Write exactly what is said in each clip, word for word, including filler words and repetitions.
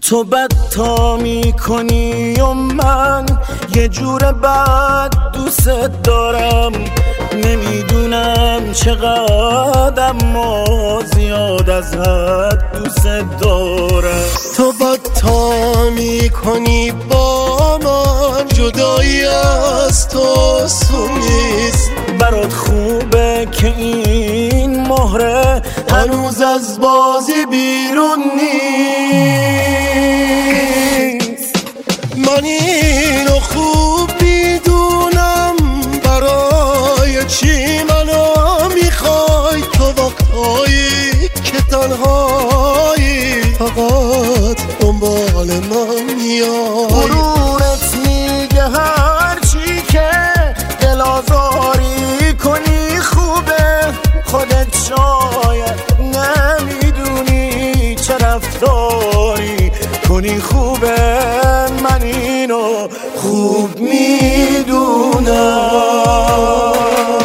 تو بد تا میکنی و من یه جور بد دوست دارم، نمیدونم چقدر اما زیاد از حد دوست دارم. تو بد تا میکنی با من، جدایی از تو آسون نیست. برات خوبه که این مهره هنوز از بازی بیرون نیست. من اینو خوب میدونم، برای چی منو میخوای؟ تو وقتایی که تنهایی فقط دنبال من میای. غرورت میگه هرچی که دل آزاری کنی خوبه، خودت شاید نمیدونی چه رفتاری کنی خوبه. من اینو خوب میدونم.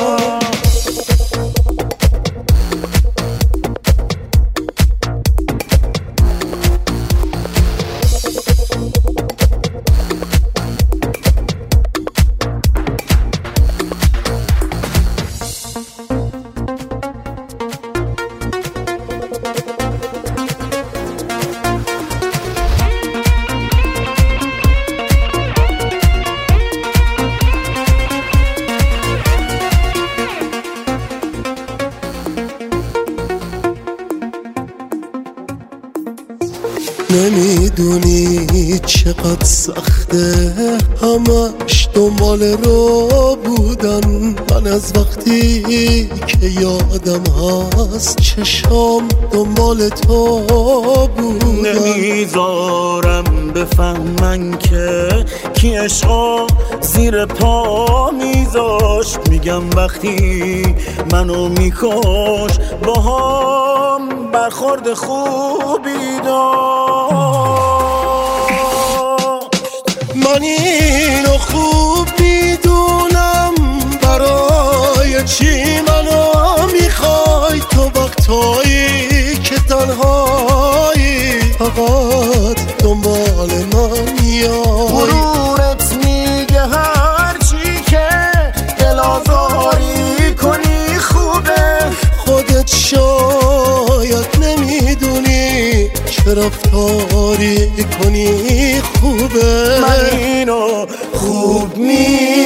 نمیدونی چقدر سخته همش دنبال رو بودن. من از وقتی که یادم هست چشام دنبال تو بودن. نمیذارم بفهمن که کی عشقا زیر پا میذاش. میگم وقتی منو میکش باهام برخورد خوبی داشت. من اینو خوب میدونم، برای چی منو میخوای؟ تو وقتایی که تنهایی فقط دنبال من میای. غرورت میگه هرچی که دل آزاری کنی خوبه، خودت شاید نمیدونی چه رفتاری کنی خوبه. من اینو خوب می